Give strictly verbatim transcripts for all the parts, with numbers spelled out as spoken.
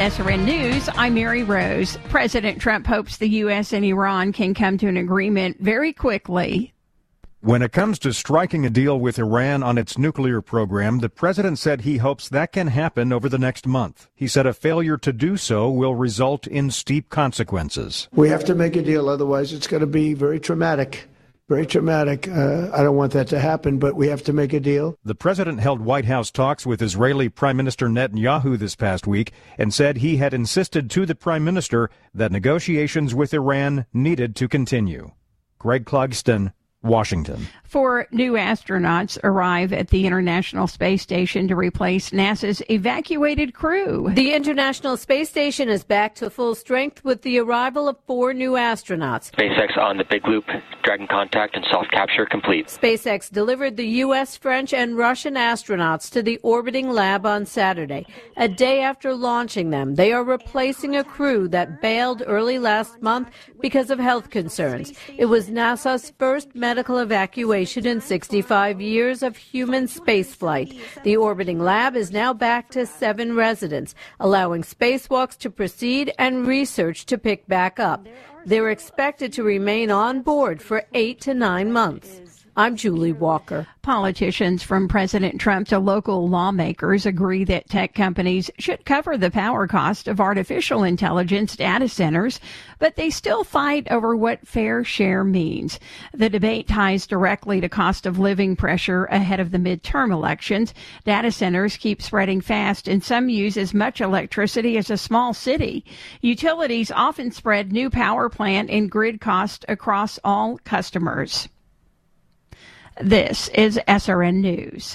S R N News, I'm Mary Rose. President Trump hopes the U S and Iran can come to an agreement very quickly. When it comes to striking a deal with Iran on its nuclear program, the president said he hopes that can happen over the next month. He said a failure to do so will result in steep consequences. We have to make a deal, otherwise it's going to be very traumatic. Very traumatic. Uh, I don't want that to happen, but we have to make a deal. The president held White House talks with Israeli Prime Minister Netanyahu this past week and said he had insisted to the prime minister that negotiations with Iran needed to continue. Greg Clugston, Washington. Four new astronauts arrive at the International Space Station to replace NASA's evacuated crew. The International Space Station is back to full strength with the arrival of four new astronauts. SpaceX on the Big Loop, Dragon contact, and soft capture complete. SpaceX delivered the U S, French, and Russian astronauts to the orbiting lab on Saturday. A day after launching them, they are replacing a crew that bailed early last month because of health concerns. It was NASA's first medical evacuation in sixty-five years of human spaceflight. The orbiting lab is now back to seven residents, allowing spacewalks to proceed and research to pick back up. They're expected to remain on board for eight to nine months. I'm Julie Walker. Politicians from President Trump to local lawmakers agree that tech companies should cover the power cost of artificial intelligence data centers, but they still fight over what fair share means. The debate ties directly to cost of living pressure ahead of the midterm elections. Data centers keep spreading fast, and some use as much electricity as a small city. Utilities often spread new power plant and grid cost across all customers. This is S R N News.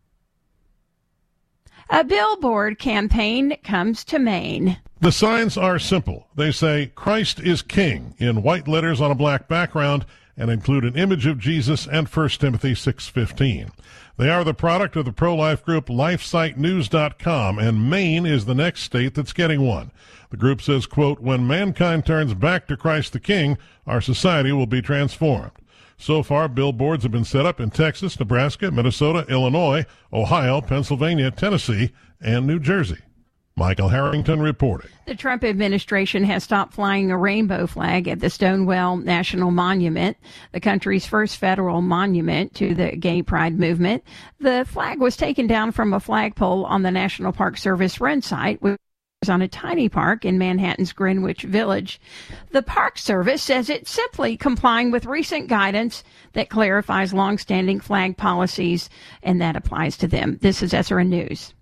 A billboard campaign comes to Maine. The signs are simple. They say, "Christ is King," in white letters on a black background and include an image of Jesus and First Timothy six fifteen. They are the product of the pro-life group life site news dot com, and Maine is the next state that's getting one. The group says, quote, "When mankind turns back to Christ the King, our society will be transformed." So far, billboards have been set up in Texas, Nebraska, Minnesota, Illinois, Ohio, Pennsylvania, Tennessee, and New Jersey. Michael Harrington reporting. The Trump administration has stopped flying a rainbow flag at the Stonewall National Monument, the country's first federal monument to the gay pride movement. The flag was taken down from a flagpole on the National Park Service run site, which on a tiny park in Manhattan's Greenwich Village. The Park Service says it's simply complying with recent guidance that clarifies longstanding flag policies, and that applies to them. This is S R N News.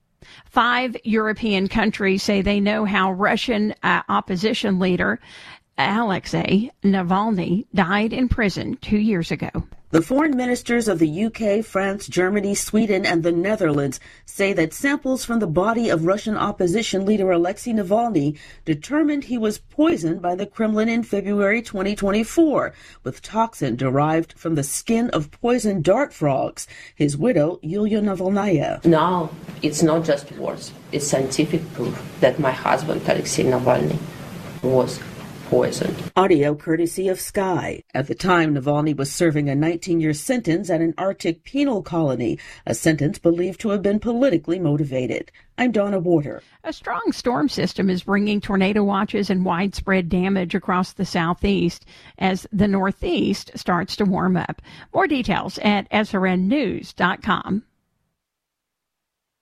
Five European countries say they know how Russian uh, opposition leader Alexei Navalny died in prison two years ago. The foreign ministers of the U K, France, Germany, Sweden, and the Netherlands say that samples from the body of Russian opposition leader Alexei Navalny determined he was poisoned by the Kremlin in February twenty twenty-four with toxin derived from the skin of poisoned dart frogs. His widow, Yulia Navalnaya. Now, it's not just words. It's scientific proof that my husband, Alexei Navalny, was poisoned. Audio courtesy of Sky. At the time, Navalny was serving a nineteen-year sentence at an Arctic penal colony, a sentence believed to have been politically motivated. I'm Donna Warder. A strong storm system is bringing tornado watches and widespread damage across the southeast as the northeast starts to warm up. More details at S R N news dot com.